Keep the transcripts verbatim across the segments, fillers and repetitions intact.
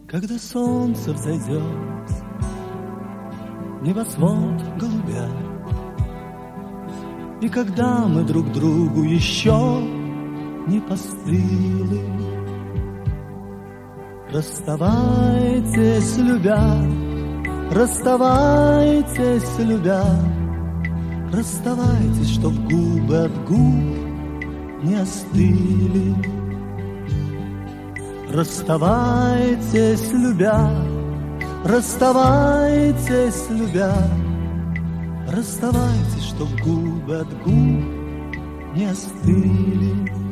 Когда солнце взойдет, небосвод голубя, и когда мы друг другу еще не постыли, расставайтесь, любя, расставайтесь, любя, расставайтесь, чтоб губы от губ не остыли. Расставайтесь, любя, расставайтесь, любя, расставайтесь, чтоб губы от губ не остыли.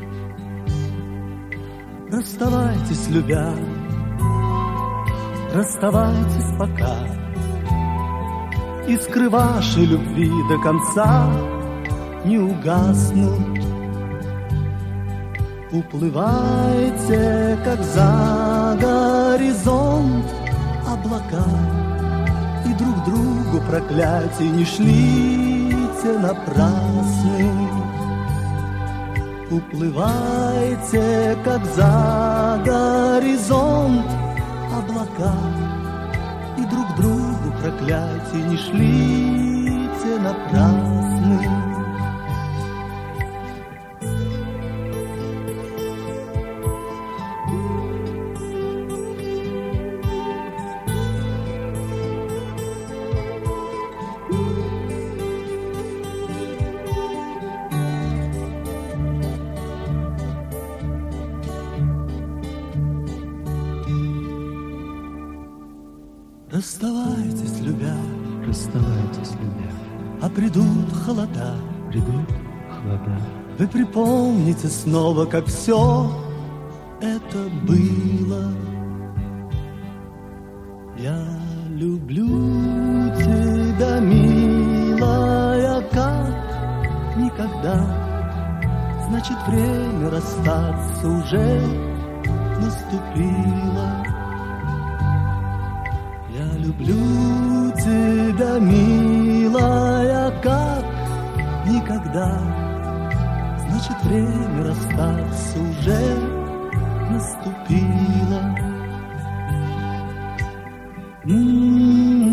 Расставайтесь, любя, расставайтесь пока, искры вашей любви до конца не угаснут. Уплывайте, как за горизонт облака, и друг другу проклятий не шлите напрасны. Уплывайте, как за горизонт облака, и друг другу проклятий не шлите напрасны. Расставайтесь, любя, расставайтесь, любя, а придут холода, придут холода. Вы припомните снова, как все это было. Я люблю тебя, милая, как никогда. Значит, время расстаться уже наступило. Я люблю тебя, милая, как никогда. Значит, время расстаться уже наступило. М-м-м.